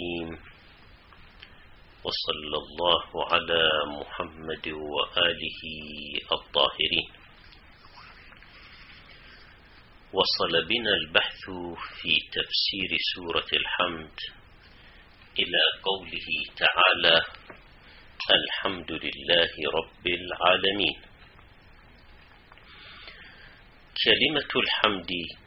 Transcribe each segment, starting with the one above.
الرحيم، وصلى الله على محمد وآله الطاهرين. وصل بنا البحث في تفسير سورة الحمد إلى قوله تعالى: الحمد لله رب العالمين. كلمة الحمد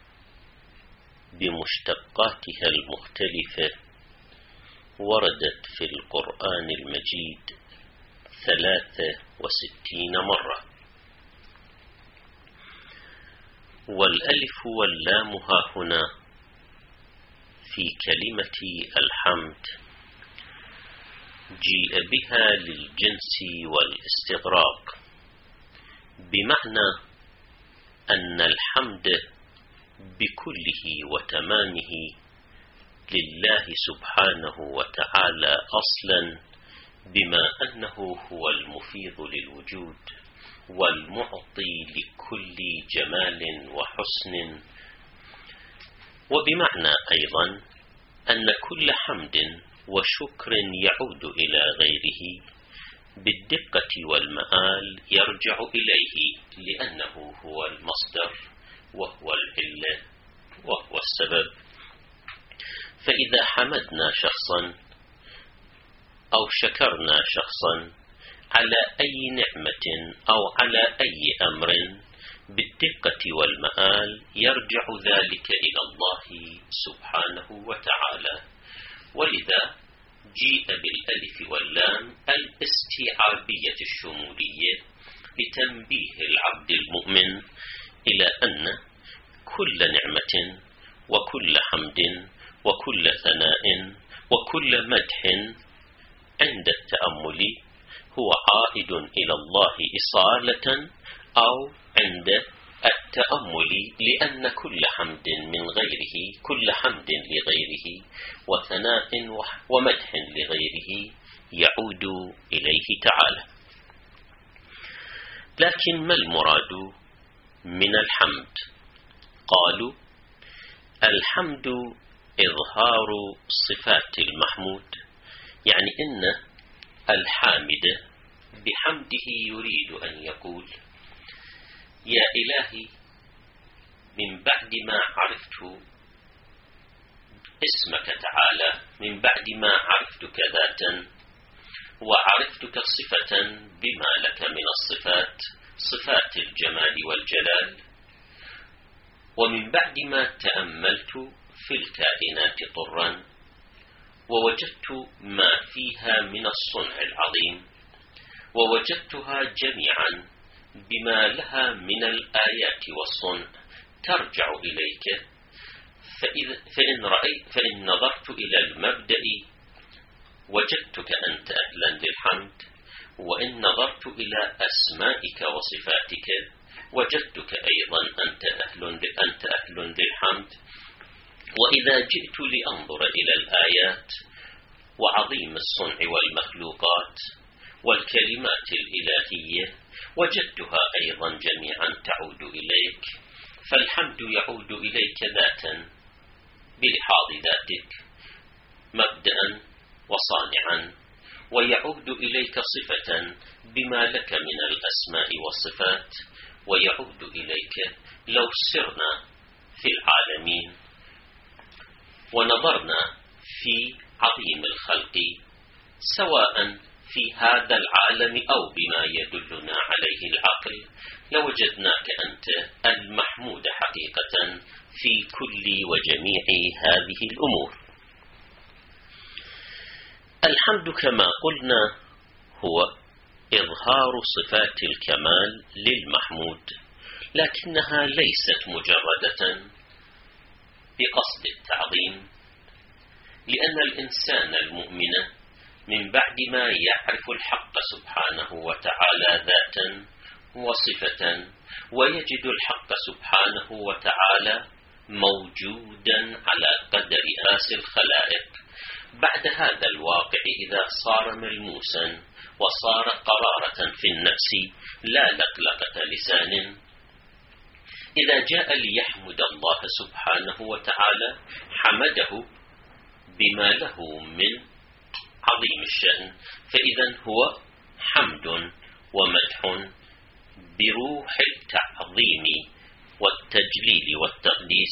بمشتقاتها المختلفة وردت في القرآن المجيد 63 مرة، والألف واللام ها هنا في كلمة الحمد جيء بها للجنس والاستغراق، بمعنى أن الحمد بكله وتمامه لله سبحانه وتعالى أصلا، بما أنه هو المفيض للوجود والمعطي لكل جمال وحسن، وبمعنى أيضا أن كل حمد وشكر يعود إلى غيره بالدقة والمآل يرجع إليه، لأنه هو المصدر وهو العلة وهو السبب. فإذا حمدنا شخصا أو شكرنا شخصا على أي نعمة أو على أي أمر بالدقة والمآل يرجع ذلك إلى الله سبحانه وتعالى، ولذا جيء بالألف واللام الاستيعابية الشمولية لتنبيه العبد المؤمن إلى أن كل نعمة وكل حمد وكل ثناء وكل مدح عند التأمل هو عائد إلى الله إصالة أو عند التأمل، لأن كل حمد من غيره، كل حمد لغيره وثناء ومدح لغيره يعود إليه تعالى. لكن ما المراد من الحمد؟ قالوا: الحمد إظهار صفات المحمود، يعني إن الحامد بحمده يريد أن يقول: يا إلهي، من بعد ما عرفت اسمك تعالى، من بعد ما عرفتك ذاتا وعرفتك صفة بما لك من الصفات، صفات الجمال والجلال، ومن بعد ما تأملت في الكائنات طرا ووجدت ما فيها من الصنع العظيم، ووجدتها جميعا بما لها من الآيات والصنع ترجع إليك، فإن نظرت إلى المبدأ وجدتك أنت أهلا للحمد، وإن نظرت إلى أسمائك وصفاتك وجدتك أيضا أنت أهل للحمد، وإذا جئت لأنظر إلى الآيات وعظيم الصنع والمخلوقات والكلمات الإلهية وجدتها أيضا جميعا تعود إليك، فالحمد يعود إليك ذاتا بلحاظ ذاتك مبدأ وصانعا، ويعود إليك صفة بما لك من الأسماء والصفات، ويعود إليك لو سرنا في العالمين ونظرنا في عظيم الخلق سواء في هذا العالم أو بما يدلنا عليه العقل، لوجدناك أنت المحمود حقيقة في كل وجميع هذه الأمور. الحمد كما قلنا هو إظهار صفات الكمال للمحمود، لكنها ليست مجردة بقصد التعظيم، لأن الإنسان المؤمن من بعد ما يعرف الحق سبحانه وتعالى ذاتا وصفة ويجد الحق سبحانه وتعالى موجودا على قدر آس الخلائق، بعد هذا الواقع إذا صار ملموسا وصار قرارة في النفس لا لقلقة لسان، إذا جاء ليحمد الله سبحانه وتعالى حمده بما له من عظيم الشأن، فإذا هو حمد ومدح بروح التعظيم والتجليل والتقديس.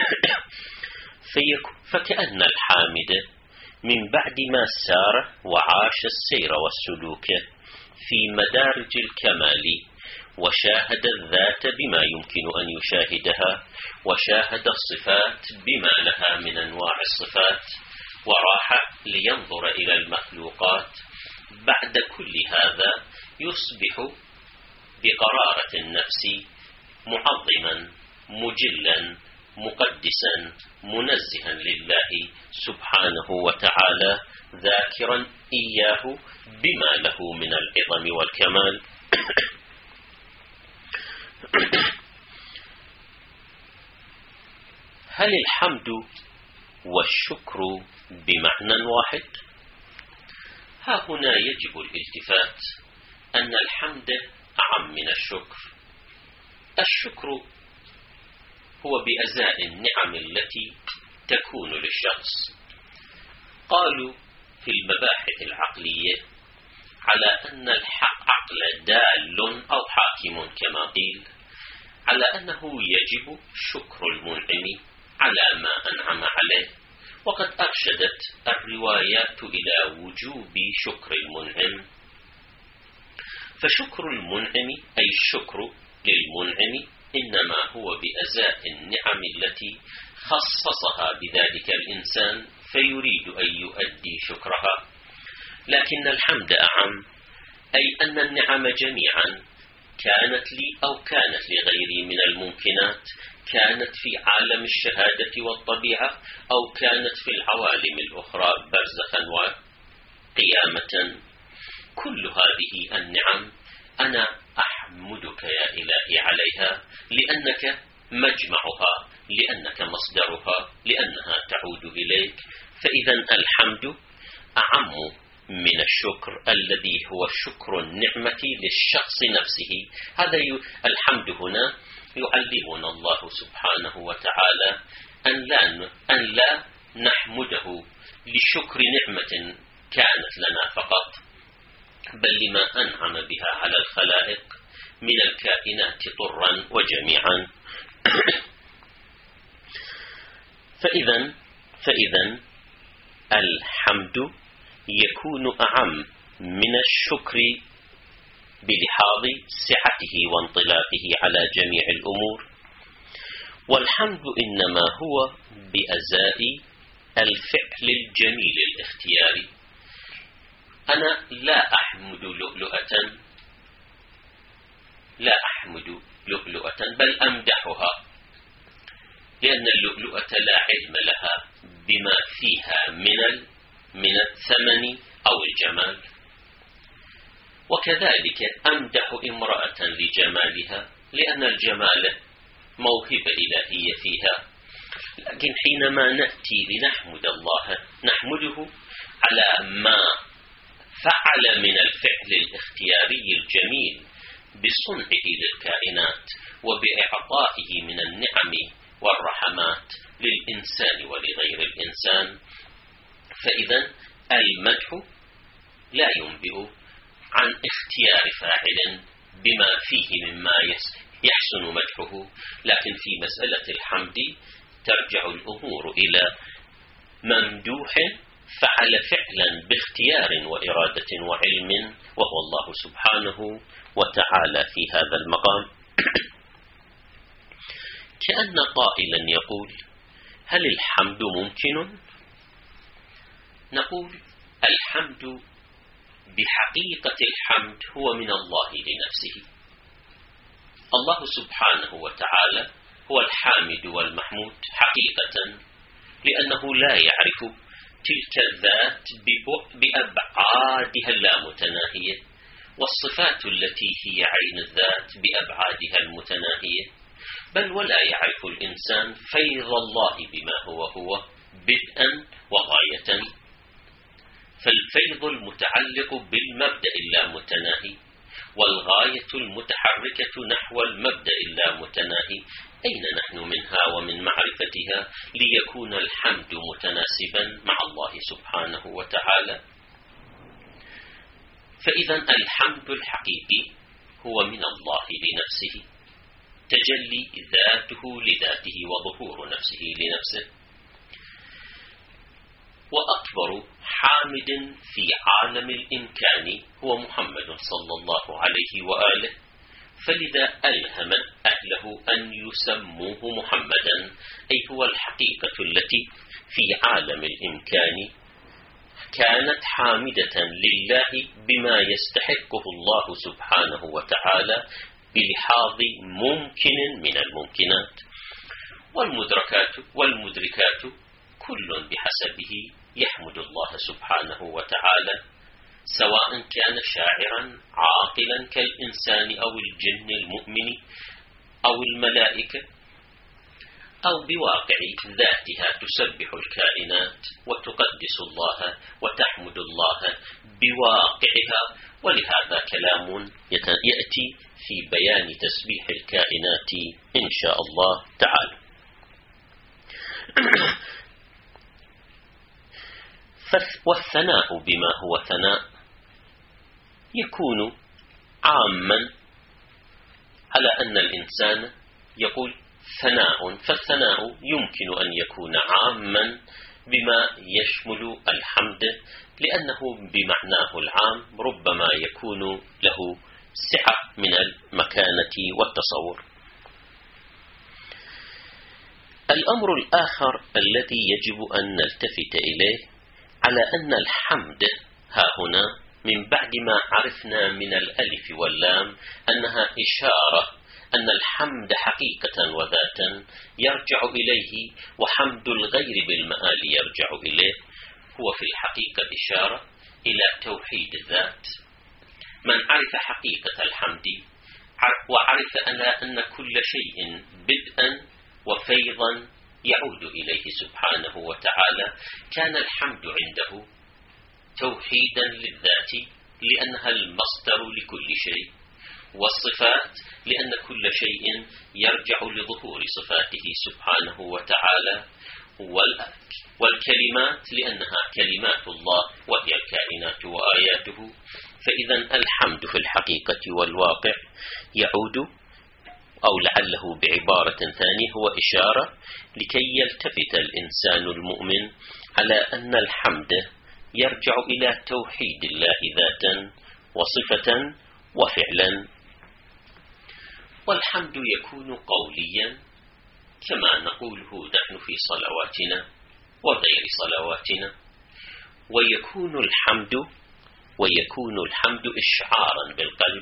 فكأن الحامد من بعد ما سار وعاش السير والسلوك في مدارج الكمال، وشاهد الذات بما يمكن أن يشاهدها، وشاهد الصفات بما لها من أنواع الصفات، وراح لينظر إلى المخلوقات. بعد كل هذا يصبح بقرارة النفس معظما مجلا مقدسا منزها لله سبحانه وتعالى، ذاكرا إياه بما له من العظم والكمال. هل الحمد والشكر بمعنى واحد؟ ها هنا يجب الالتفات أن الحمد أعم من الشكر. الشكر هو بأزاء النعم التي تكون للشخص. قالوا في المباحث العقلية على أن العقل دال أو حاكم كما قيل على أنه يجب شكر المنعم على ما أنعم عليه، وقد أرشدت الروايات إلى وجوب شكر المنعم. فشكر المنعم أي الشكر للمنعم إنما هو بأزاء النعم التي خصصها بذلك الإنسان فيريد أن يؤدي شكرها. لكن الحمد أعم، أي أن النعم جميعا كانت لي أو كانت لغيري من الممكنات، كانت في عالم الشهادة والطبيعة أو كانت في العوالم الأخرى برزخا وقيامة، كل هذه النعم أنا أحمدك يا إلهي عليها، لأنك مجمعها، لأنك مصدرها، لأنها تعود إليك. فإذا الحمد أعم من الشكر الذي هو شكر النعمة للشخص نفسه. هذا الحمد هنا يعلمنا الله سبحانه وتعالى أن لا نحمده لشكر نعمة كانت لنا فقط، بل لما أنعم بها على الخلائق من الكائنات طرا وجميعا. فإذا الحمد يكون أعم من الشكر بلحاظ سعته وانطلاقه على جميع الأمور. والحمد إنما هو بأزاء الفعل الجميل الاختياري. أنا لا أحمد لؤلؤة بل أمدحها، لأن اللؤلؤة لا علم لها بما فيها من الثمن أو الجمال. وكذلك أمدح امرأة لجمالها، لأن الجمال موهبة إلهية فيها. لكن حينما نأتي لنحمد الله نحمده على ما فعل من الفعل الاختياري الجميل بصنعه للكائنات وبإعطائه من النعم والرحمات للإنسان ولغير الإنسان. فإذا المدح لا ينبئ عن اختيار فاعل بما فيه مما يحسن مدحه، لكن في مسألة الحمد ترجع الأمور إلى ممدوح فعل فعلا باختيار وإرادة وعلم، وهو الله سبحانه وتعالى في هذا المقام. كأن قائلا يقول: هل الحمد ممكن؟ نقول: الحمد بحقيقة الحمد هو من الله لنفسه. الله سبحانه وتعالى هو الحامد والمحمود حقيقة، لأنه لا يعرف تلك الذات بأبعادها اللامتناهية، والصفات التي هي عين الذات بأبعادها المتناهية، بل ولا يعرف الإنسان فيض الله بما هو بدءا وغاية. فالفيض المتعلق بالمبدأ اللامتناهي والغاية المتحركة نحو المبدأ اللامتناهي أين نحن منها ومن معرفتها ليكون الحمد متناسبا مع الله سبحانه وتعالى؟ فإذا الحمد الحقيقي هو من الله لنفسه، تجلي ذاته لذاته وظهور نفسه لنفسه. وأكبر حامد في عالم الإمكان هو محمد صلى الله عليه وآله، فلذا ألهم أهله أن يسموه محمدا، أي هو الحقيقة التي في عالم الإمكان كانت حامدة لله بما يستحقه الله سبحانه وتعالى بلحاظ ممكن من الممكنات، والمدركات كل بحسبه يحمد الله سبحانه وتعالى، سواء كان شاعرا عاقلا كالإنسان أو الجن المؤمن أو الملائكة، أو بواقع ذاتها تسبح الكائنات وتقدس الله وتحمد الله بواقعها. ولهذا كلام يأتي في بيان تسبيح الكائنات إن شاء الله تعالى. والثناء بما هو ثناء يكون عاما على أن الإنسان يقول ثناء، فالثناء يمكن أن يكون عاما بما يشمل الحمد، لأنه بمعناه العام ربما يكون له سعة من المكانة والتصور. الأمر الآخر الذي يجب أن نلتفت إليه على أن الحمد ها هنا من بعد ما عرفنا من الألف واللام أنها إشارة أن الحمد حقيقة وذاتا يرجع إليه، وحمد الغير بالمآل يرجع إليه، هو في الحقيقة إشارة إلى توحيد الذات. من عرف حقيقة الحمد وعرف أن كل شيء بدءا وفيضا يعود إليه سبحانه وتعالى، كان الحمد عنده توحيدا للذات لأنها المصدر لكل شيء، والصفات لأن كل شيء يرجع لظهور صفاته سبحانه وتعالى، والكلمات لأنها كلمات الله وهي الكائنات وآياته. فإذا الحمد في الحقيقة والواقع يعود، أو لعله بعبارة ثانية هو إشارة لكي يلتفت الإنسان المؤمن على أن الحمد يرجع إلى توحيد الله ذاتا وصفة وفعلا. والحمد يكون قوليا كما نقوله نحن في صلواتنا وغير صلواتنا، ويكون الحمد إشعارا بالقلب.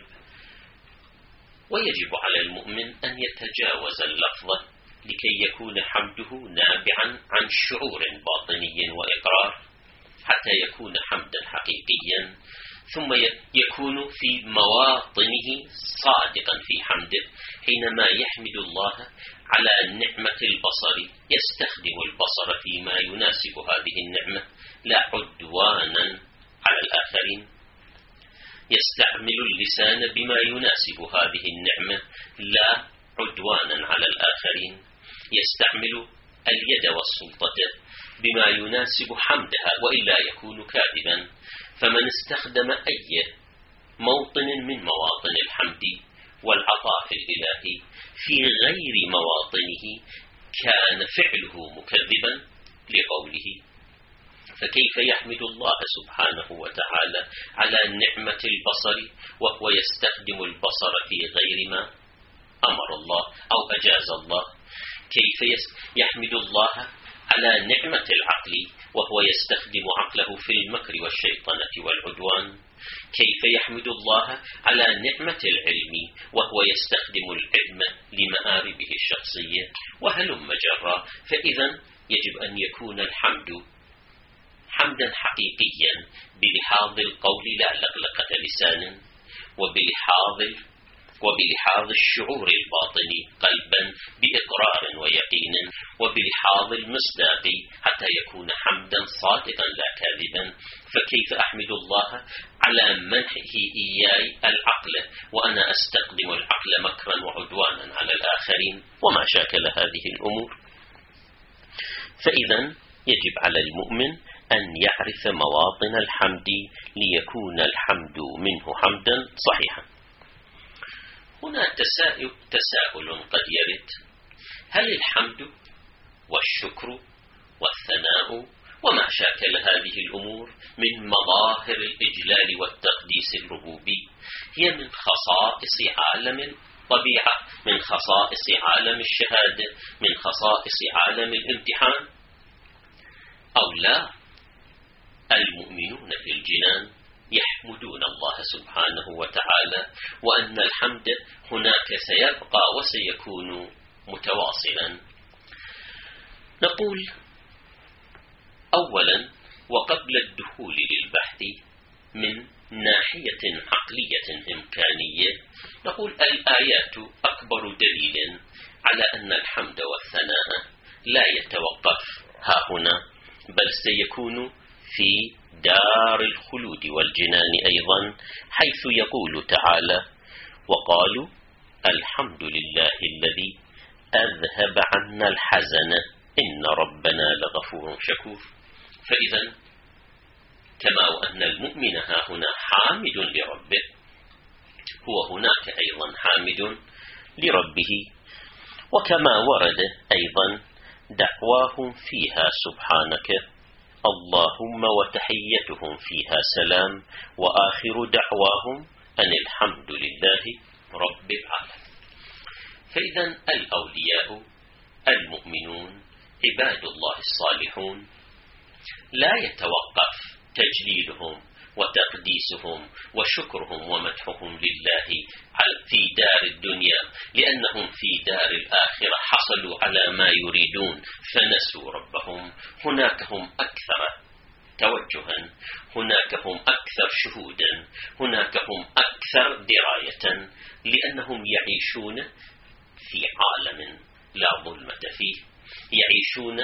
ويجب على المؤمن أن يتجاوز اللفظ لكي يكون حمده نابعا عن شعور باطني وإقرار، حتى يكون حمدا حقيقيا، ثم يكون في مواطنه صادقا في حمده. حينما يحمد الله على نعمة البصر يستخدم البصر فيما يناسب هذه النعمة لا عدوانا على الآخرين، يستعمل اللسان بما يناسب هذه النعمة لا عدوانا على الآخرين، يستعمل اليد والسلطة بما يناسب حمدها وإلا يكون كاذبا. فمن استخدم أي موطن من مواطن الحمد والعطاء الإلهي في غير مواطنه كان فعله مكذبا لقوله. فكيف يحمد الله سبحانه وتعالى على نعمة البصر وهو يستخدم البصر في غير ما أمر الله أو أجاز الله؟ كيف يحمد الله على نعمة العقل وهو يستخدم عقله في المكر والشيطنة والعدوان؟ كيف يحمد الله على نعمة العلم وهو يستخدم العلم لمآربه الشخصية؟ وهلم جرا. فإذا يجب أن يكون الحمد حمدا حقيقيا بلحاظ القول لا لقلقة لسان، وبلحاظ الشعور الباطني قلبا بإقرار ويقين، وبلحاظ المصداق حتى يكون حمدا صادقا لا كاذبا. فكيف أحمد الله على منحه إياي العقل، وأنا أستخدم العقل مكرا وعدوانا على الآخرين وما شاكل هذه الأمور. فإذا يجب على المؤمن أن يعرف مواطن الحمد ليكون الحمد منه حمدا صحيحا. هنا تساؤل قد يرد: هل الحمد والشكر والثناء وما شاكل هذه الأمور من مظاهر الإجلال والتقديس الربوبي هي من خصائص عالم الطبيعة، من خصائص عالم الشهادة، من خصائص عالم الامتحان، أو لا؟ المؤمنون في الجنان يحمدون الله سبحانه وتعالى، وأن الحمد هناك سيبقى وسيكون متواصلا. نقول أولا، وقبل الدخول للبحث من ناحية عقلية إمكانية، نقول الآيات أكبر دليل على أن الحمد والثناء لا يتوقف ها هنا، بل سيكون في دار الخلود والجنان أيضا، حيث يقول تعالى: وقالوا الحمد لله الذي أذهب عنا الحزن إن ربنا لغفور شكور. فإذا كما أن المؤمن ها هنا حامد لربه، هو هناك أيضا حامد لربه. وكما ورد أيضا دعواهم فيها سبحانك اللهم وتحيتهم فيها سلام وآخر دعواهم أن الحمد لله رب العالمين. فإذا الأولياء المؤمنون عباد الله الصالحون لا يتوقف تجليلهم وتقديسهم وشكرهم ومدحهم لله في دار الدنيا، لأنهم في دار الآخرة حصلوا على ما يريدون فنسوا ربهم. هناك هم أكثر توجها، هناك هم أكثر شهودا، هناك هم أكثر دراية، لأنهم يعيشون في عالم لا ظلمة فيه، يعيشون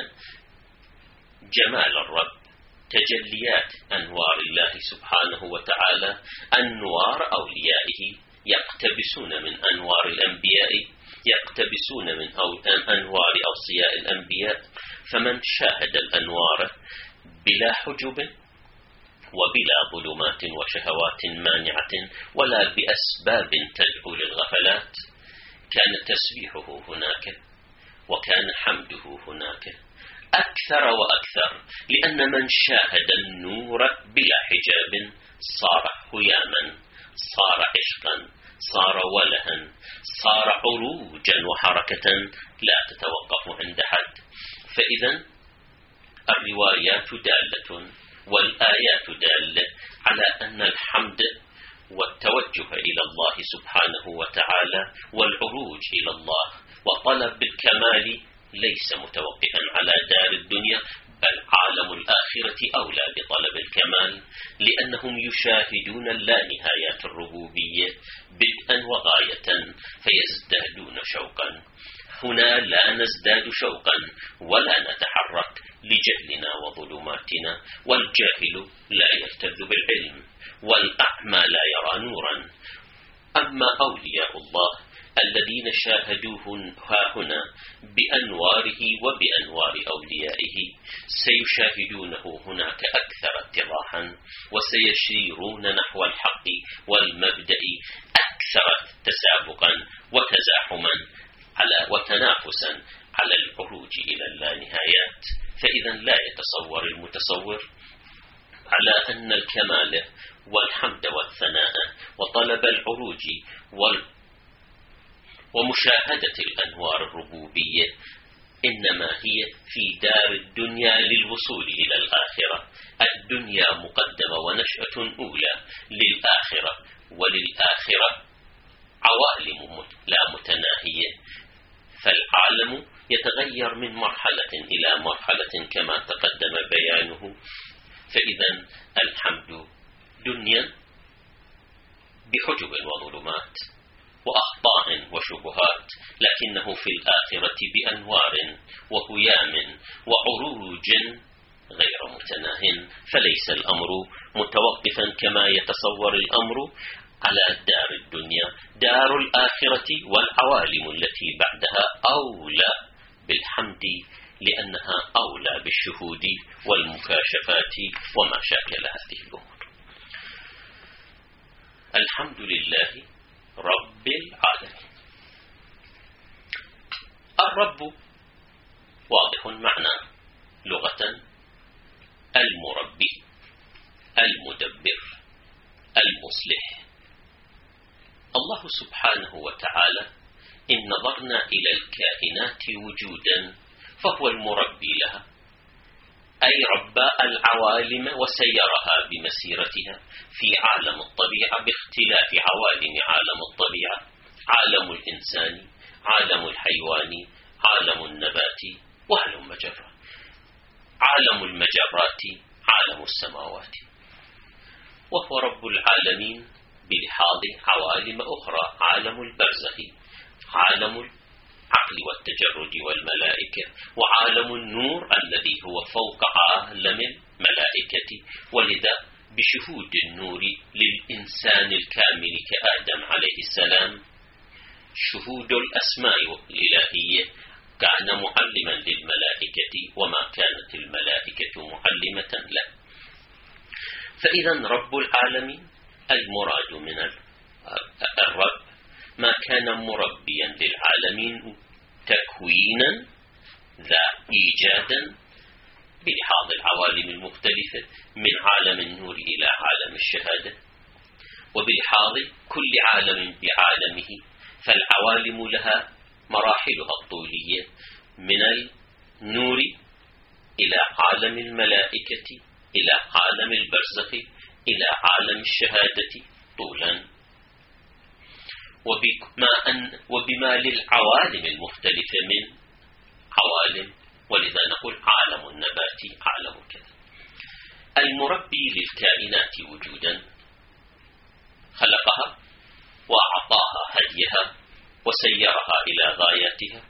جمال الرب، تجليات أنوار الله سبحانه وتعالى، أنوار أوليائه، يقتبسون من أنوار الأنبياء، يقتبسون من أنوار أوصياء الأنبياء. فمن شاهد الأنوار بلا حجب وبلا ظلمات وشهوات مانعة ولا بأسباب تدعو للغفلات، كان تسبيحه هناك وكان حمده هناك أكثر وأكثر، لأن من شاهد النور بلا حجاب صار هياما، صار عشقا، صار ولها، صار عروجا وحركة لا تتوقف عند حد. فإذا الروايات دالة والآيات دالة على أن الحمد والتوجه إلى الله سبحانه وتعالى والعروج إلى الله وطلب الكمال ليس متوقفا على دار الدنيا، بل عالم الآخرة أولى بطلب الكمال، لأنهم يشاهدون اللانهايات الربوبية بدءا وغاية فيزدادون شوقا. هنا لا نزداد شوقا ولا نتحرك لجهلنا وظلماتنا، والجاهل لا يلتذ بالعلم والأعمى لا يرى نورا. أما أولياء الله الذين شاهدوه ها هنا بأنواره وبأنوار أوليائه سيشاهدونه هناك أكثر اتضاحا، وسيسيرون نحو الحق والمبدأ أكثر تسابقا وتزاحما وتنافسا على العروج إلى اللانهايات. فإذا لا يتصور المتصور على أن الكمال والحمد والثناء وطلب العروج ومشاهدة الأنوار الربوبية إنما هي في دار الدنيا للوصول إلى الآخرة. الدنيا مقدمة ونشأة أولى للآخرة، وللآخرة عوالم لا متناهية، فالعالم يتغير من مرحلة إلى مرحلة كما تقدم بيانه. فإذا الحمد دنيا بحجب وظلمات وأخطاء وشبهات، لكنه في الآخرة بأنوار وهيام وعروج غير متناه، فليس الأمر متوقفا كما يتصور الأمر على دار الدنيا. دار الآخرة والعوالم التي بعدها أولى بالحمد، لأنها أولى بالشهود والمكاشفات وما شاكل هذه الأمور. الحمد لله رب العالمين. الرب واضح معناه لغة المربي، المدبر، المصلح. الله سبحانه وتعالى إن نظرنا إلى الكائنات وجودا فهو المربي لها، أي ربى العوالم وسيرها بمسيرتها في عالم الطبيعة باختلاف عوالم عالم الطبيعة: عالم الإنسان، عالم الحيوان، عالم النبات، وهلم مجرة. عالم المجرات، عالم السماوات. وهو رب العالمين بلحاظ عوالم أخرى: عالم البرزخ، عالم العقل والتجرد والملائكة، وعالم النور الذي هو فوق عالم الملائكة. ولذا بشهود النور للإنسان الكامل كآدم عليه السلام شهود الأسماء الإلهية كان معلما للملائكة، وما كانت الملائكة معلمة له. فإذا رب العالمين المراد من الرب ما كان مربيا للعالمين تكوينا ذا إيجادا بلحاظ العوالم المختلفة من عالم النور إلى عالم الشهادة، وبلحاظ كل عالم بعالمه. فالعوالم لها مراحلها الطولية من النور إلى عالم الملائكة إلى عالم البرزخ إلى عالم الشهادة طولا، وبما للعوالم المختلفة من عوالم. ولذا نقول عالم النبات، عالم كذا. المربي للكائنات وجودا خلقها وأعطاها هديها وسيرها إلى غاياتها،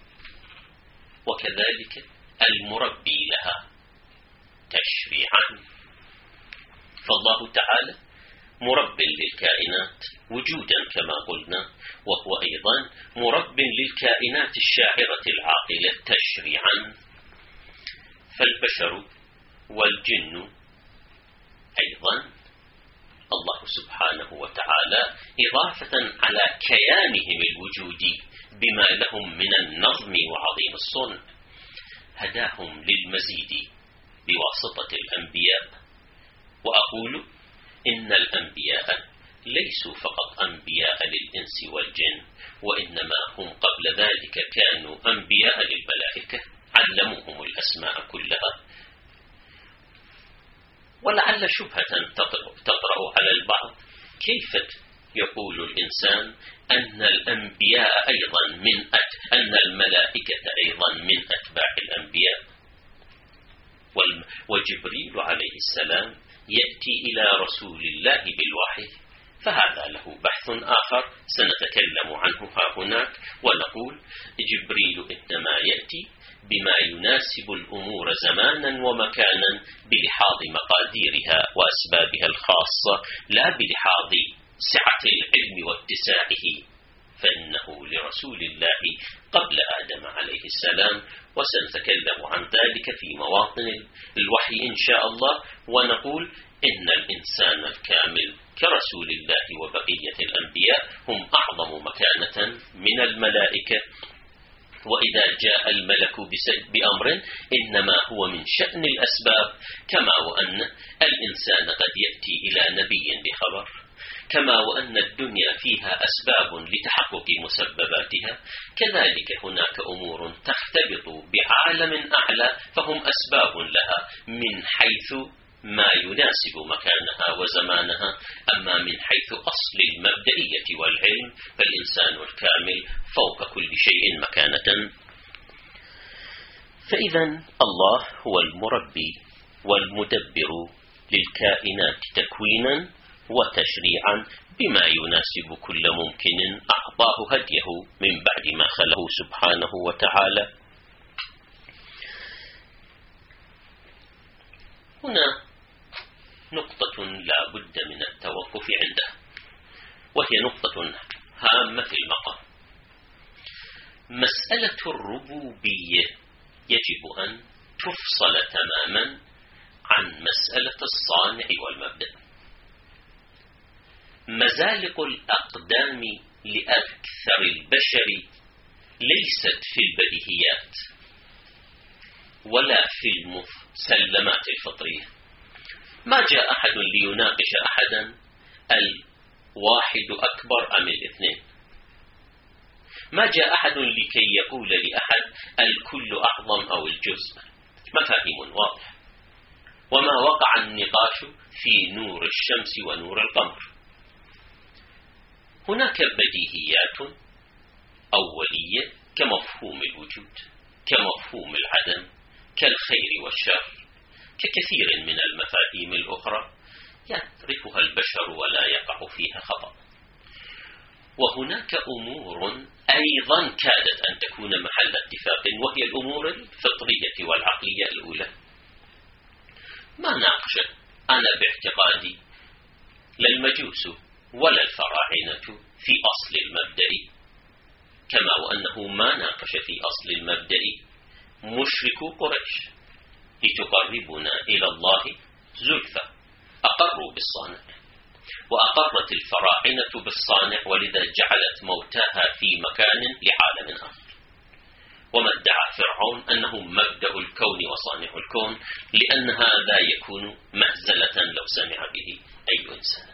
وكذلك المربي لها تشريعا. فالله تعالى مرب للكائنات وجودا كما قلنا، وهو أيضا مرب للكائنات الشاعرة العاقلة تشريعا. فالبشر والجن أيضا الله سبحانه وتعالى إضافة على كيانهم الوجودي بما لهم من النظم وعظيم الصنع هداهم للمزيد بواسطة الأنبياء. وأقول إن الأنبياء ليسوا فقط أنبياء للإنس والجن، وإنما هم قبل ذلك كانوا أنبياء للملائكة، علموهم الأسماء كلها. ولعل شبهة تطرأ على البعض: كيف يقول الإنسان أن الأنبياء أيضا أن الملائكة أيضا من أتباع الأنبياء؟ وجبريل عليه السلام يأتي إلى رسول الله بالوحي، فهذا له بحث آخر سنتكلم عنه هناك. ونقول جبريل إنما يأتي بما يناسب الأمور زمانا ومكانا بلحاظ مقاديرها وأسبابها الخاصة، لا بلحاظ سعة العلم واتساعه، فإنه لرسول الله قبل آدم عليه السلام، وسنتكلم عن ذلك في مواطن الوحي إن شاء الله. ونقول إن الإنسان الكامل كرسول الله وبقية الأنبياء هم أعظم مكانة من الملائكة. وإذا جاء الملك بأمر إنما هو من شأن الأسباب، كما وأن الإنسان قد يأتي إلى نبي بخبر، كما وأن الدنيا فيها أسباب لتحقق مسبباتها، كذلك هناك أمور تختلط بعالم أعلى فهم أسباب لها من حيث ما يناسب مكانها وزمانها. أما من حيث أصل المبدئية والعلم فالإنسان الكامل فوق كل شيء مكانة. فإذا الله هو المربي والمدبر للكائنات تكوينا وتشريعا بما يناسب كل ممكن أعطاه هديه من بعد ما خلقه سبحانه وتعالى. هنا نقطة لا بد من التوقف عندها، وهي نقطة هامة في المقام. مسألة الربوبية يجب أن تفصل تماما عن مسألة الصانع والمبدأ. مزالق الأقدام لأكثر البشر ليست في البديهيات ولا في المسلمات الفطرية. ما جاء أحد ليناقش أحدا الواحد أكبر أم الاثنين. ما جاء أحد لكي يقول لأحد الكل أعظم أو الجزء. مفاهيم واضحة. وما وقع النقاش في نور الشمس ونور القمر. هناك بديهيات أولية كمفهوم الوجود، كمفهوم العدم، كالخير والشر، ككثير من المفاهيم الأخرى يعرفها البشر ولا يقع فيها خطأ. وهناك أمور أيضا كادت أن تكون محل اتفاق، وهي الأمور الفطرية والعقلية الأولى. ما ناقش أنا باعتقادي لا المجوس ولا الفراعنة في أصل المبدأ، كما وأنه ما ناقش في أصل المبدأ مشركو قريش لتقربنا إلى الله زلفى. أقروا بالصانع، وأقرت الفراعنة بالصانع، ولذا جعلت موتاها في مكان لعالم آخر. وما ادعى فرعون أنه مبدأ الكون وصانع الكون، لأن هذا يكون مهزلة لو سمع به أي إنسان.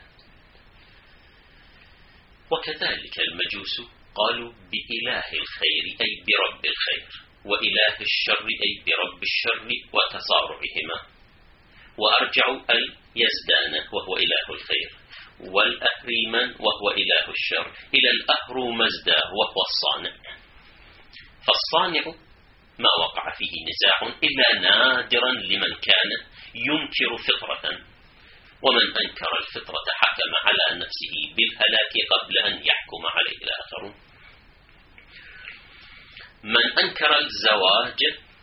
وكذلك المجوس قالوا بإله الخير أي برب الخير، وإله الشر أي برب الشر وتصارعهما. وأرجعوا اليزدان وهو إله الخير، والأهريمن وهو إله الشر، إلى الأهرومزدا وهو الصانع. فالصانع ما وقع فيه نزاع إلا نادرا لمن كان ينكر فطرة، ومن أنكر الفطرة حكم على نفسه بالهلاك قبل أن يحكم عليه الآخرون. من أنكر الزواج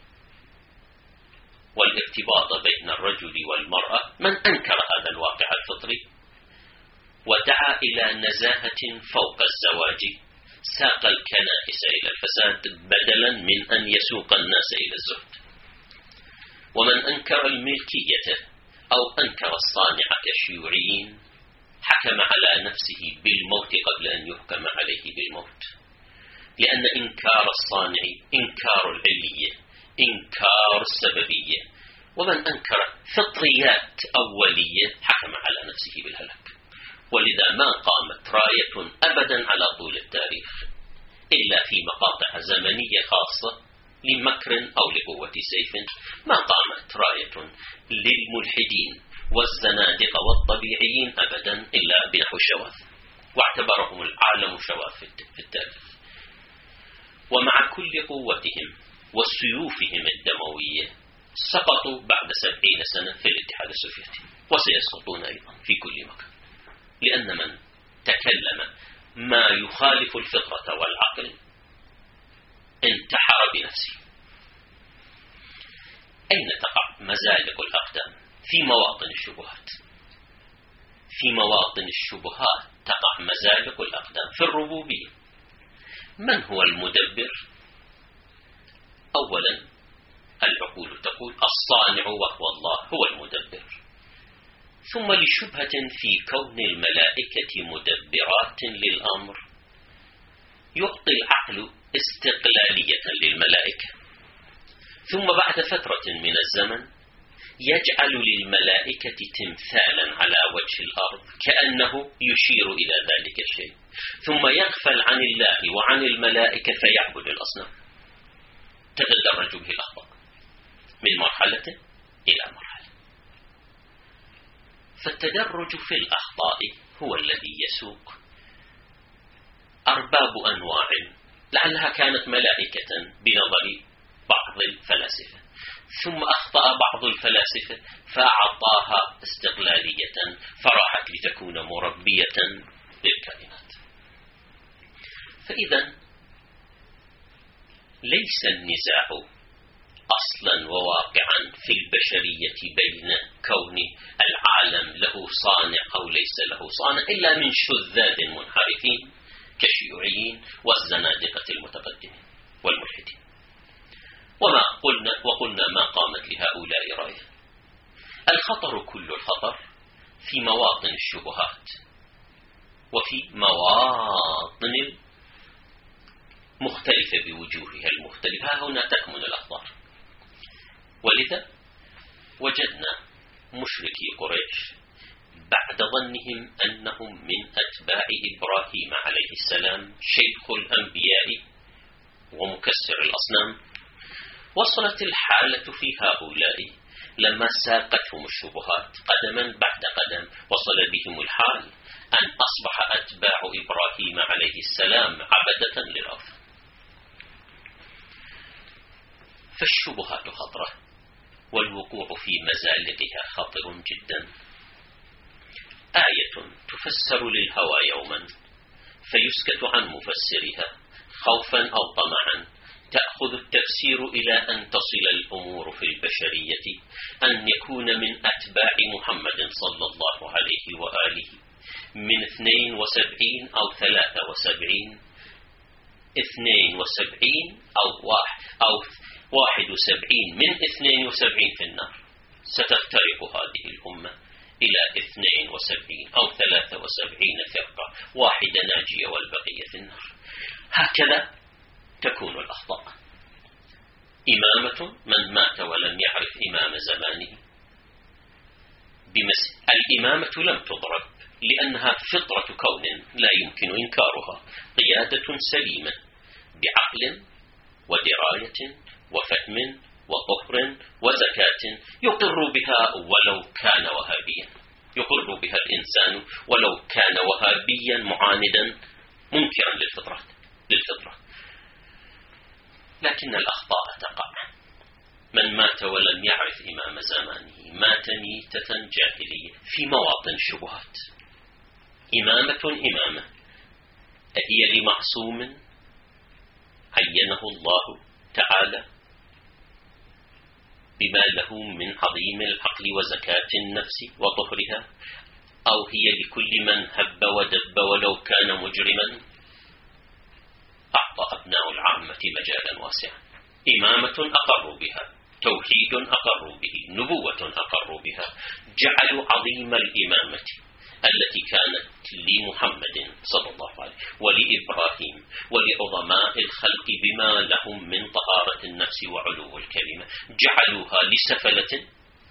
والارتباط بين الرجل والمرأة، من أنكر هذا الواقع الفطري ودعا إلى نزاهة فوق الزواج، ساق الكنائس إلى الفساد بدلا من أن يسوق الناس إلى الزهد. ومن أنكر الملكية أو أنكر الصانع كالشيوعيين حكم على نفسه بالموت قبل أن يحكم عليه بالموت، لأن إنكار الصانع إنكار العلية، إنكار السببية. ومن أنكر فطريات أولية حكم على نفسه بالهلاك. ولذا ما قامت راية أبدا على طول التاريخ إلا في مقاطع زمنية خاصة لمكر أو لقوة سيف. ما قامت راية للملحدين والزنادقة والطبيعيين أبدا إلا بنحو الشواذ، واعتبرهم العالم شواذ في التاريخ. ومع كل قوتهم وسيوفهم الدموية سقطوا بعد 70 سنة في الاتحاد السوفيتي، وسيسقطون أيضا في كل مكان، لأن من تكلم ما يخالف الفطرة والعقل انتحر بنفسه. أين تقع مزالق الأقدام؟ في مواطن الشبهات. في مواطن الشبهات تقع مزالق الأقدام. في الربوبية من هو المدبر؟ أولا العقول تقول الصانع وهو الله هو المدبر، ثم لشبهة في كون الملائكة مدبرات للأمر يعطي العقل استقلالية للملائكة، ثم بعد فترة من الزمن يجعل للملائكة تمثالا على وجه الأرض كأنه يشير إلى ذلك الشيء، ثم يغفل عن الله وعن الملائكة فيعبد الأصنام. تتدرج به الأخطاء من مرحلة إلى مرحلة. فالتدرج في الأخطاء هو الذي يسوق أرباب أنواع لعلها كانت ملائكة بنظر بعض الفلاسفة، ثم أخطأ بعض الفلاسفة فأعطاها استقلالية فراحت لتكون مربية للكائنات. فإذا ليس النزاع أصلا وواقعا في البشرية بين كون العالم له صانع أو ليس له صانع إلا من شذاذ منحرفين كالشيوعيين والزنادقة المتقدمين والملحدين. وقلنا ما قامت لهؤلاء راية. الخطر كل الخطر في مواطن الشبهات وفي مواطن مختلفة بوجوهها المختلفة، هنا تكمن الأخطار. ولذا وجدنا مشركي قريش بعد ظنهم أنهم من أتباع إبراهيم عليه السلام شيخ الأنبياء ومكسر الأصنام، وصلت الحالة في هؤلاء لما ساقتهم الشبهات قدما بعد قدم، وصل بهم الحال أن أصبح أتباع إبراهيم عليه السلام عبدة للأرض. فالشبهات خطرة والوقوع في مزالقها خطر جدا. آية تفسر للهوى يوما فيسكت عن مفسرها خوفا أو طمعا، تأخذ التفسير إلى أن تصل الأمور في البشرية أن يكون من أتباع محمد صلى الله عليه وآله من 72 أو 73 أو 71 من 72 في النار. ستفترق هذه الأمة إلى 72 أو 73 فرقة، واحدة ناجية والبقية في النار. هكذا تكون الأخطاء. إمامة من مات ولم يعرف إمام زمانه. الإمامة لم تضرب لأنها فطرة كون لا يمكن إنكارها، قيادة سليمة بعقل ودراية وفهم وطهر وزكاة يقر بها ولو كان وهابيا، يقر بها الإنسان ولو كان وهابيا معاندا منكرا للفطرة. لكن الأخطاء تقع. من مات ولم يعرف إمام زمانه مات ميتة جاهلية في مواطن الشبهات. إمامة هي لمعصوم عينه الله تعالى بما له من عظيم العقل وزكاة النفس وطهرها، أو هي لكل من هب ودب ولو كان مجرما؟ أعطى أبناء العامة مجالا واسعا. إمامة أقروا بها، توحيد أقروا به، نبوة أقروا بها، جعلوا عظيم الإمامة التي كانت لمحمد صلى الله عليه ولإبراهيم ولعظماء الخلق بما لهم من طهارة النفس وعلو الكلمة، جعلوها لسفلة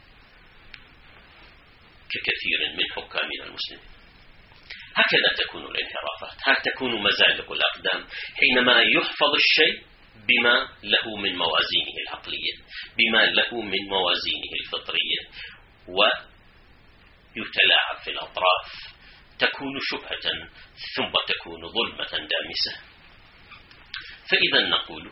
ككثير من حكامنا المسلمين. هكذا تكون الانحرافات، هكذا تكون مزالق الأقدام حينما يحفظ الشيء بما له من موازينه العقلية، بما له من موازينه الفطرية، ويتلاعب في الأطراف، تكون شبهة ثم تكون ظلمة دامسة. فإذا نقول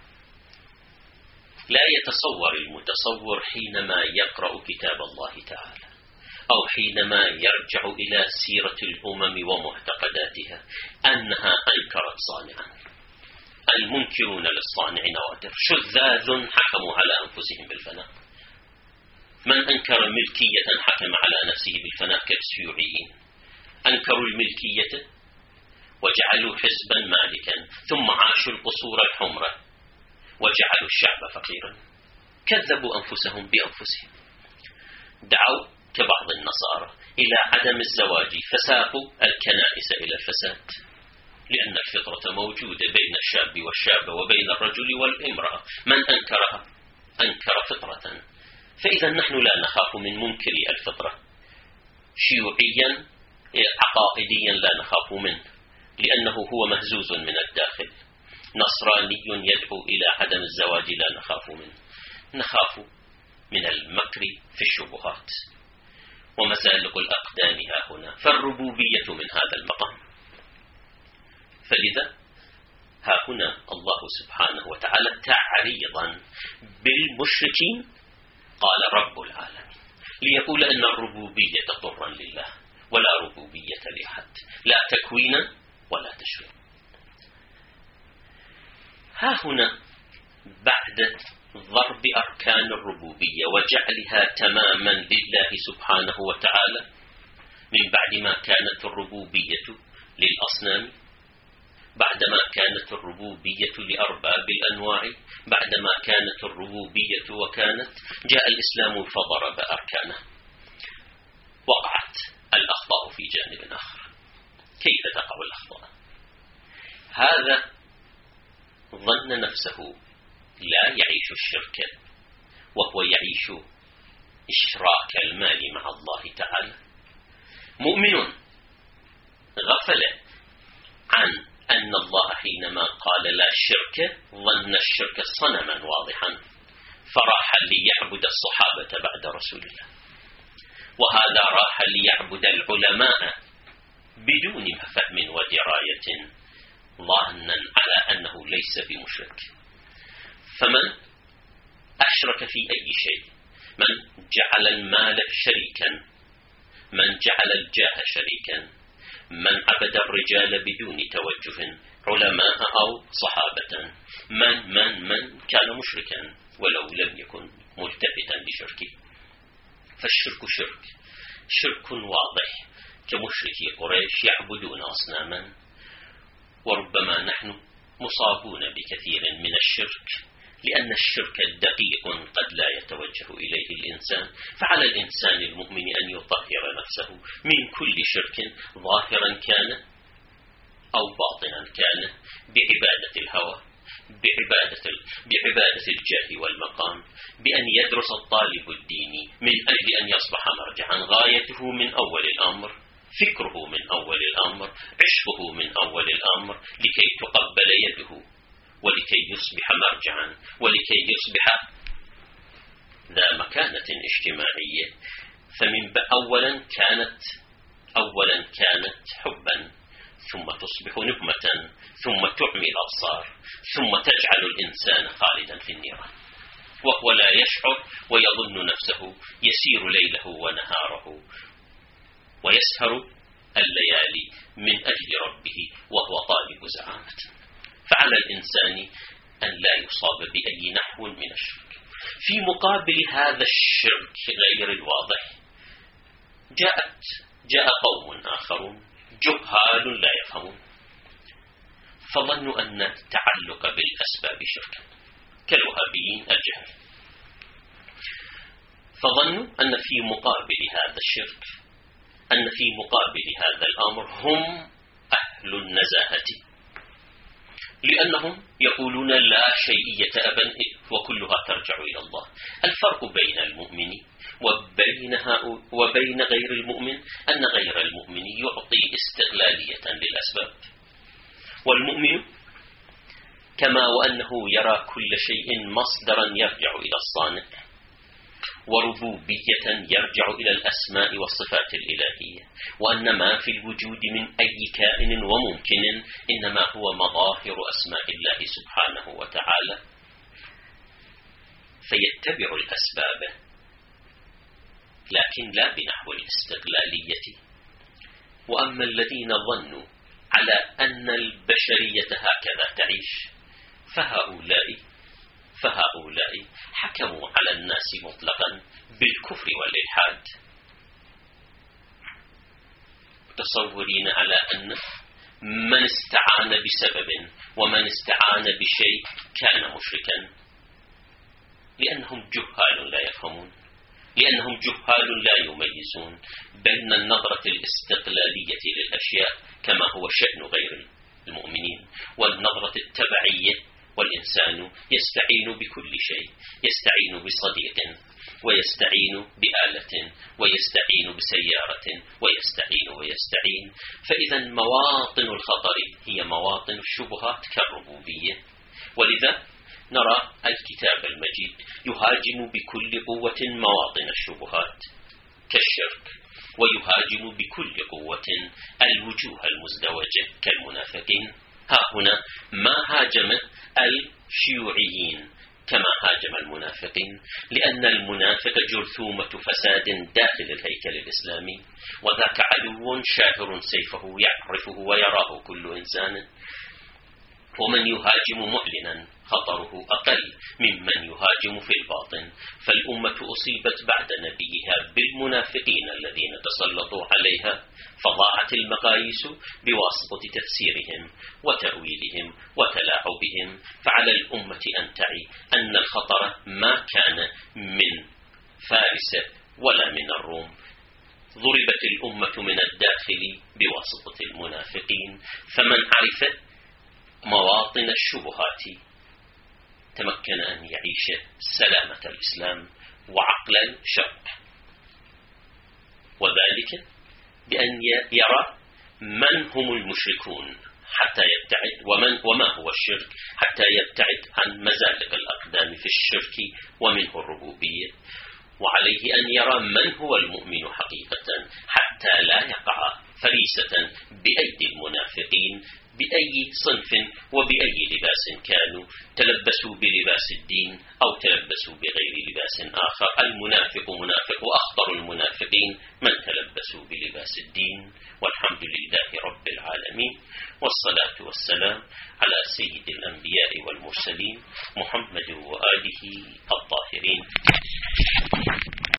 لا يتصور المتصور حينما يقرأ كتاب الله تعالى أو حينما يرجع إلى سيرة الأمم ومعتقداتها أنها أنكرت صانعا. المنكرون للصانع نوادر، شذاذ حكموا على أنفسهم بالفناء. من أنكر ملكية حكم على نفسه بالفناء كالشيوعيين، أنكروا الملكية وجعلوا حزبا مالكا ثم عاشوا القصور الحمرة وجعلوا الشعب فقيرا، كذبوا أنفسهم بأنفسهم، دعوا كبعض النصارى إلى عدم الزواج فساقوا الكنائس إلى الفساد، لأن الفطرة موجودة بين الشاب والشابة وبين الرجل والامرأة. من أنكرها أنكر فطرة. فإذا نحن لا نخاف من منكر الفطرة. شيوعيا عقائديا لا نخاف منه لأنه هو مهزوز من الداخل. نصراني يدعو إلى عدم الزواج لا نخاف منه. نخاف من المكر في الشبهات ومزالق الأقدام ها هنا، فالربوبية من هذا المقام. فلذا ها هنا الله سبحانه وتعالى تعريضا بالمشركين قال رب العالمين، ليقول أن الربوبية طرا لله ولا ربوبية لأحد، لا تكوينا ولا تشريع. ها هنا بعد ضرب أركان الربوبية وجعلها تماما لله سبحانه وتعالى من بعد ما كانت الربوبية للأصنام، بعدما كانت الربوبية لأرباب الأنواع، بعدما كانت الربوبية وكانت جاء الإسلام فضرب أركانه. وقعت الأخطاء في جانب آخر. كيف تقع الأخطاء؟ هذا ظن نفسه لا يعيش الشرك وهو يعيش إشراك المال مع الله تعالى، مؤمن غفل عن أن الله حينما قال لا شرك ظن الشرك صنما واضحا فراح ليعبد الصحابة بعد رسول الله، وهذا راح ليعبد العلماء بدون فهم ودراية ظانا على أنه ليس بمشرك. فمن أشرك في أي شيء، من جعل المال شريكا، من جعل الجاه شريكا، من عبد الرجال بدون توجه علماء أو صحابة، من كان مشركا ولو لم يكن ملتفتا لشركه. فالشرك شرك واضح كمشركي قريش يعبدون أصناما، وربما نحن مصابون بكثير من الشرك لأن الشرك دقيق قد لا يتوجه إليه الإنسان. فعلى الإنسان المؤمن أن يطهر نفسه من كل شرك ظاهرا كان أو باطنا كان، بعبادة الهوى، بعبادة الجاه والمقام، بأن يدرس الطالب الديني من أجل أن يصبح مرجعا، غايته من أول الأمر، فكره من أول الأمر، عشقه من أول الأمر، لكي تقبل يده ولكي يصبح مرجعا ولكي يصبح ذا مكانة اجتماعية. أولا كانت حبا، ثم تصبح نقمة، ثم تعمي الأبصار، ثم تجعل الإنسان خالدا في النيران وهو لا يشعر ويظن نفسه يسير ليله ونهاره ويسهر الليالي من أجل ربه وهو طالب زعامة. فعلى الإنسان أن لا يصاب بأي نحو من الشرك. في مقابل هذا الشرك غير الواضح جاء قوم آخرون جهال لا يفهمون، فظنوا أن التعلق بالأسباب شرك كالوهابيين الجهل، فظنوا أن في مقابل هذا الشرك، أن في مقابل هذا الأمر هم أهل النزاهة، لأنهم يقولون لا شيئية أبدا وكلها ترجع إلى الله. الفرق بين المؤمن وبين غير المؤمن أن غير المؤمن يعطي استغلالية للأسباب، والمؤمن كما وأنه يرى كل شيء مصدرا يرجع إلى الصانع وربوبية يرجع إلى الأسماء والصفات الإلهية، وأن ما في الوجود من أي كائن وممكن إنما هو مظاهر أسماء الله سبحانه وتعالى، فيتبع الأسباب لكن لا بنحو الاستغلالية. وأما الذين ظنوا على أن البشرية هكذا تعيش فهؤلاء حكموا على الناس مطلقا بالكفر والإلحاد، متصورين على أن من استعان بسبب ومن استعان بشيء كان مشركا، لأنهم جهال لا يفهمون، لأنهم جهال لا يميزون بين النظرة الاستقلالية للأشياء كما هو شأن غير المؤمنين والنظرة التبعية. والإنسان يستعين بكل شيء، يستعين بصديق ويستعين بآلة ويستعين بسيارة ويستعين. فإذا مواطن الخطر هي مواطن الشبهات كالربوبية، ولذا نرى الكتاب المجيد يهاجم بكل قوة مواطن الشبهات كالشرك، ويهاجم بكل قوة الوجوه المزدوجة كالمنافقين. ها هنا ما هاجم الشيوعيين كما هاجم المنافقين، لأن المنافق جرثومة فساد داخل الهيكل الإسلامي، وذاك عدو شاهر سيفه يعرفه ويراه كل إنسان. ومن يهاجم معلنا خطره أقل ممن يهاجم في الباطن. فالأمة أصيبت بعد نبيها بالمنافقين الذين تسلطوا عليها، فضاعت المقاييس بواسطة تفسيرهم وتأويلهم وتلاعبهم. فعلى الأمة أن تعي أن الخطر ما كان من فارس ولا من الروم. ضربت الأمة من الداخل بواسطة المنافقين، فمن عرف مواطن الشبهات تمكن أن يعيش سلامة الإسلام وعقل الشرع، وذلك بأن يرى من هم المشركون حتى يبتعد، وما هو الشرك حتى يبتعد عن مزالق الأقدام في الشرك ومنه الربوبية. وعليه أن يرى من هو المؤمن حقيقة حتى لا يقع فريسة بأيدي المنافقين بأي صنف وبأي لباس كانوا، تلبسوا بلباس الدين أو تلبسوا بغير لباس آخر. المنافق منافق، وأخطر المنافقين من تلبسوا بلباس الدين. والحمد لله رب العالمين، والصلاة والسلام على سيد الأنبياء والمرسلين محمد وآله الطاهرين.